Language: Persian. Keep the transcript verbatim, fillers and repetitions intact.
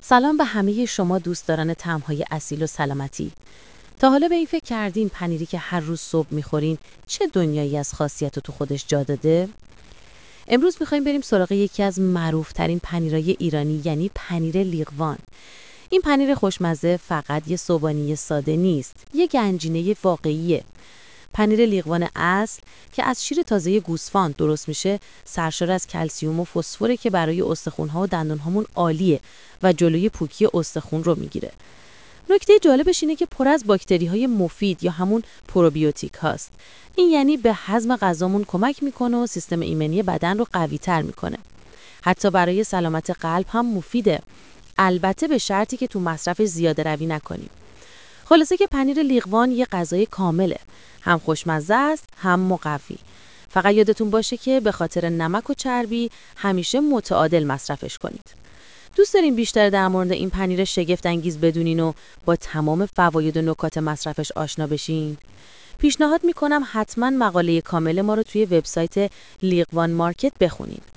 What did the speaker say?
سلام به همه شما دوستداران طعم‌های اصیل و سلامتی. تا حالا به این فکر کردین پنیری که هر روز صبح می‌خورین چه دنیایی از خاصیت رو تو خودش جا داده؟ امروز می‌خوایم بریم سراغ یکی از معروف‌ترین پنیرای ایرانی، یعنی پنیر لیقوان. این پنیر خوشمزه فقط یه صبحانه ساده نیست، یه گنجینه واقعیه. پنیر لیقوان اصل که از شیر تازه گوسفند درست میشه، سرشار از کلسیم و فسفره که برای استخوان‌ها و دندان‌هامون عالیه و جلوی پوکی استخوان رو میگیره. نکته جالبش اینه که پر از باکتری‌های مفید یا همون پروبیوتیک هاست. این یعنی به هضم غذامون کمک میکنه و سیستم ایمنی بدن رو قوی‌تر میکنه. حتی برای سلامت قلب هم مفیده. البته به شرطی که تو مصرف زیاده روی نکنیم. خلاصه که پنیر لیقوان یه غذای کامله. هم خوشمزه است، هم مقوی. فقط یادتون باشه که به خاطر نمک و چربی همیشه متعادل مصرفش کنید. دوست دارین بیشتر در مورد این پنیر شگفت انگیز بدونین و با تمام فواید و نکات مصرفش آشنا بشین؟ پیشنهاد میکنم حتما مقاله کامل ما رو توی وبسایت لیقوان مارکت بخونین.